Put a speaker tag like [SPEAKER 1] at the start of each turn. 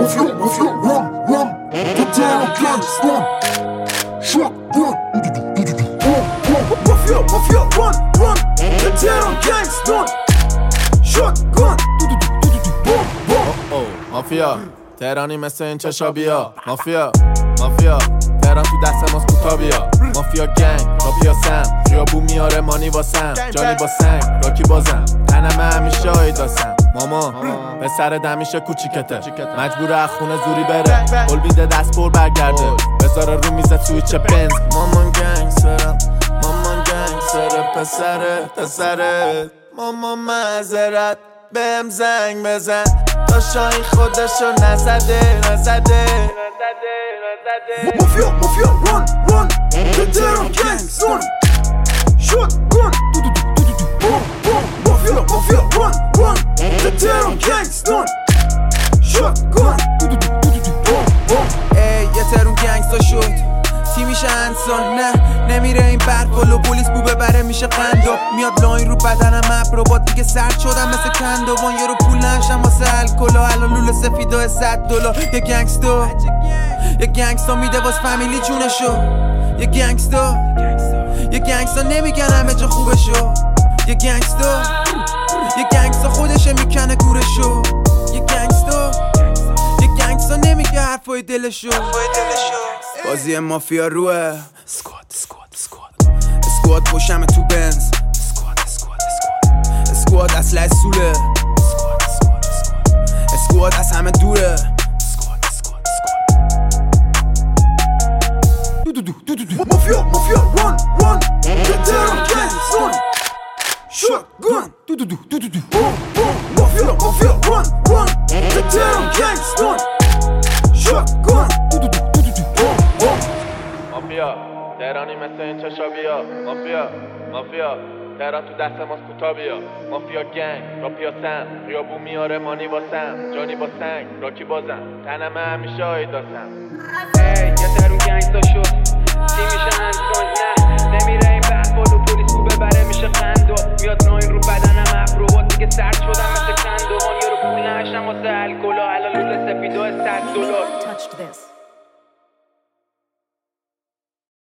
[SPEAKER 1] مافیا تهرانی مثل این چشا بیا مافیا تهران تو دست ماست کوتا بیا مافیا گنگ مافیا سم خیابون میاره مانی واسم جانی با سنگ راکی بازم تنمه همیشه آیداسم ماما پسرت همیشه کوچیکته مجبور از خونه زوری بره قول بیده دست پر برگرده بذاره رو میزه سویچ بنز مامان گنگ سره پسره ماما معذرت بهم زنگ بزن تا شاین خودشو نزده
[SPEAKER 2] مافیا run The Tehran gangs run Shotgun Mafia run The Tehran gangs run Shotgun
[SPEAKER 3] ای یه تهران گنگستا شد تیمیشه انسان نه نمیره این برفالو پلیس بو ببره میشه قندو میاد لاین رو بدنم ابروبات دیگه سرد شدم مثل کندوان یه رو پول نشم واسه الکلا الان لوله سفیده $100 یه گنگستا میده واس فامیلی جونشو یه گنگستا نمیگن همه جا خوبشو یه گنگستا خودشه میکنه گورشو یه گنگستا نمیگه حرفای دلشو بازی مافیا روه اسکواد پشمه تو بنز اسکواد اسلحه سوله اسکواد از همه دوره
[SPEAKER 2] Mafia run The Tehran gangs run Shotgun Mafia run The Tehran gangs run Shotgun
[SPEAKER 1] مافیا تهرانی مثل این چشا بیا مافیا تهران تو دست ماست کوتا بیا مافیا گنگ راپیا سم خیابون میاره مانی واسم جانی با سنگ راکی بازم تنمه همیشه آیداسم
[SPEAKER 4] ای یه تهران گنگستا شد تیمیشه انسان